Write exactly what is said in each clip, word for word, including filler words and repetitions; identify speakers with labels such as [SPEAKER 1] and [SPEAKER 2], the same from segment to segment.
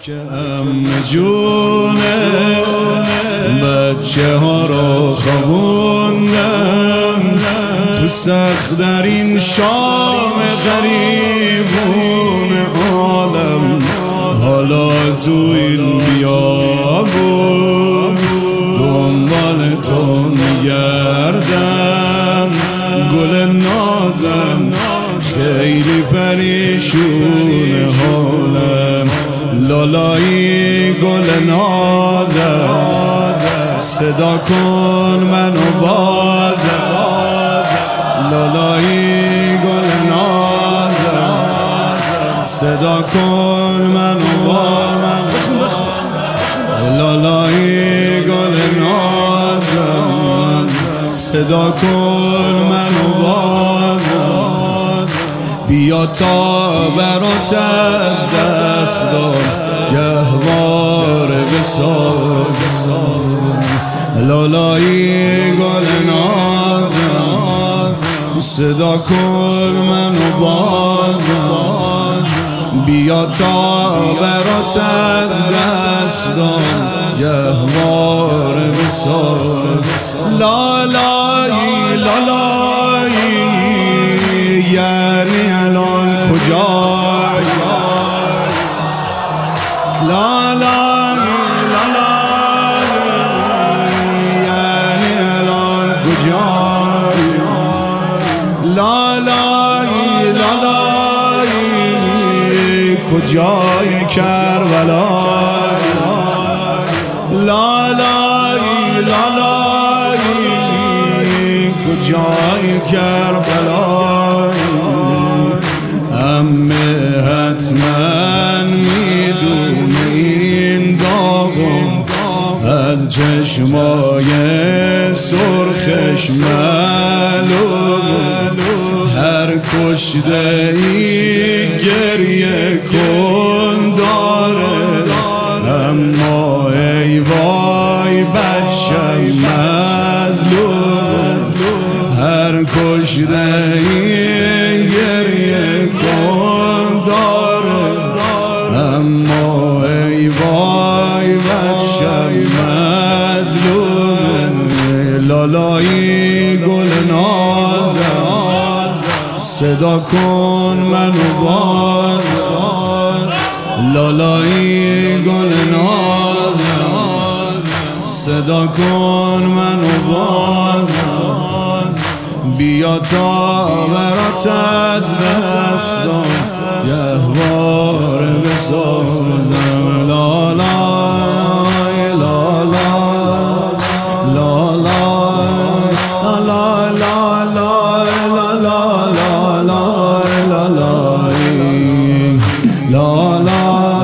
[SPEAKER 1] که امن جونه بچه ها رو خوابوندم تو سخت در این شام غریبون عالم. حالا تو این بیابون دنبال تو میگردم، گل نازم خیلی پریشون حالم. لالایی گل نازم صدا کن منو بازم. لالایی گل نازم صدا کن منو بازم. لالایی گل نازم صدا کن منو بازم. بیا تا برات از دست دار گهوار بساز. لالایی گل نازم صدا کن منو بازم. بیا تا برات از دست دار گهوار بساز. لالایی لالایی یعنی الان کجایی؟ لالایی لالایی یعنی الان کجایی؟ لالایی لالایی کجای کربلایی؟ لالایی لالایی کجای کربلایی؟ امه حتما میدونه این داغم از چشمای سرخش معلوم. هر کشته ای گریه کن داره، اما ای وای بچه مظلوم. هر کشته ای گریه کن داره، اما ای وای بچه مظلوم. لالایی گل نازم صدا کن منو بازم. لالایی گل نازم صدا کن منو بازم. بیا تا برات از دستم گهوار بسازم. لالای لالای لالای لالای لالای لالای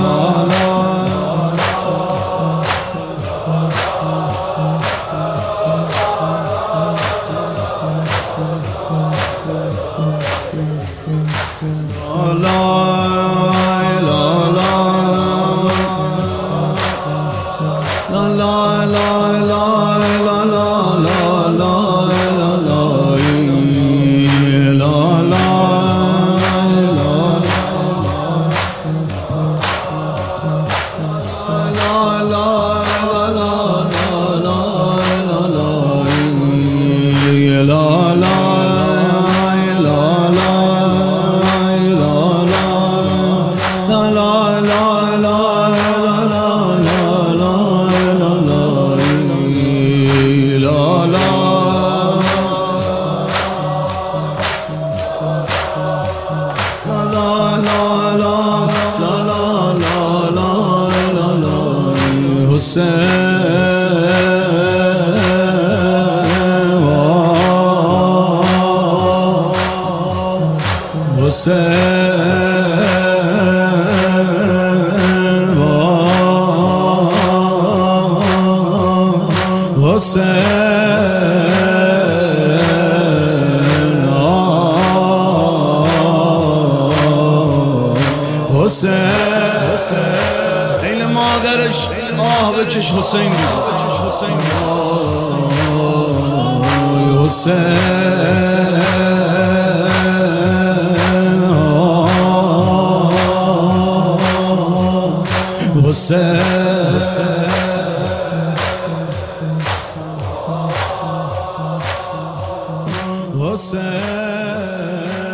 [SPEAKER 1] این مادرش آه بکش حسین حسین حسین حسین